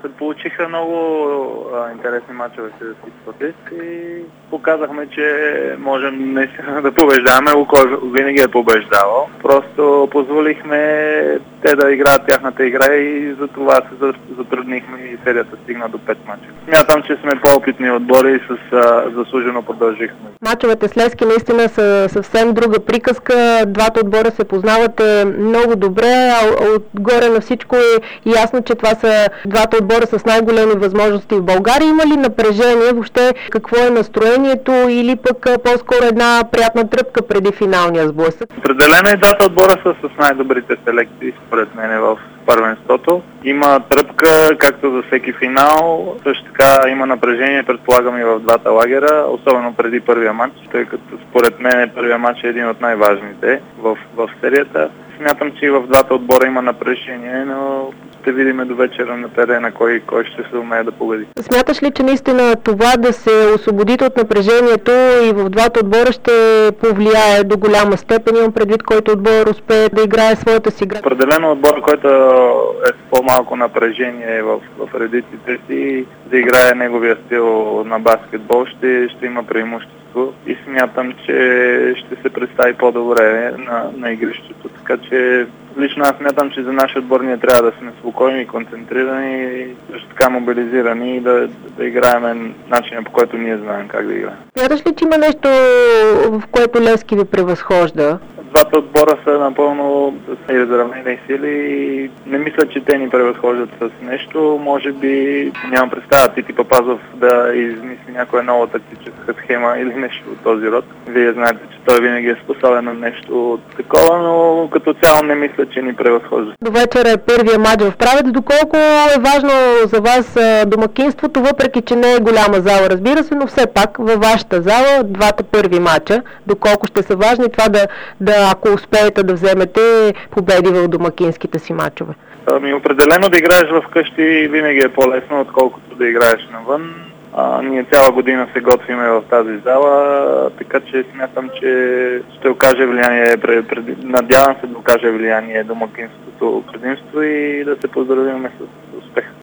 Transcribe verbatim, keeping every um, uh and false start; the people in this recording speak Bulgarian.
се получиха много а, интересни мачове с Спортист и показахме, че можем наистина да побеждаваме. Лукойл винаги е побеждавал. Просто позволихме те да играят тяхната игра и за това се затруднихме и серията стигна до пет мача. Смятам, че сме по-опитни отбори и с а, заслужено продължихме. Мачовете с Левски наистина са съвсем друга приказка. Двата отбора се познавате много добре, а отгоре на всичко е ясно, че това са двата отбора с най-големи възможности в България. Има ли напрежение? Въобще какво е настроението или пък по-скоро една приятна тръпка преди финалния сблъсък? Определено и двата отбора са с най-добрите селекции, според мен, в първенството. Има тръпка, както за всеки финал. Също така има напрежение, предполагам, и в двата лагера, особено преди първия матч, тъй като според мен първия матч е един от най-важните в, в серията. Смятам, че и в двата отбора има напрежение, но ще видим до вечера на терена кой, кой ще се умее да победи. Смяташ ли, че наистина това да се освободите от напрежението и в двата отбора ще повлияе до голяма степен? Имам предвид, който отбор успее да играе своята си игра. Определено отбор, който е с по-малко напрежение в, в редиците си, да играе неговия стил на баскетбол, ще, ще има преимущество и смятам, че ще се представи по-добре на, на игрището. Така че лично аз смятам, че за нашия отбор ние трябва да сме спокойни, концентрирани и също така мобилизирани и да, да играем начина, по който ние знаем как да играем. Смяташ ли, че има нещо, в което Левски ви превъзхожда? Двата отбора са напълно с изравнени сили и не мисля, че те ни превъзхождат с нещо. Може би нямам представа Тити Папазов да измисли някоя нова тактическа схема или нещо от този род. Вие знаете, че той винаги е способен на нещо такова, но като цяло не мисля, че ни превъзхожда. До вечера е първия матч в Правец. Доколко е важно за вас домакинството, въпреки че не е голяма зала, разбира се, но все пак във вашата зала двата първи матча, доколко ще са важни това да, да ако успеете да вземете победи в домакинските си мачове? Ами определено да играеш в къщи винаги е по-лесно, отколкото да играеш навън. А, ние цяла година се готвиме в тази зала, така че смятам, че ще окаже влияние, пред, пред, надявам се да окаже влияние домакинството предимство и да се поздравим с успех.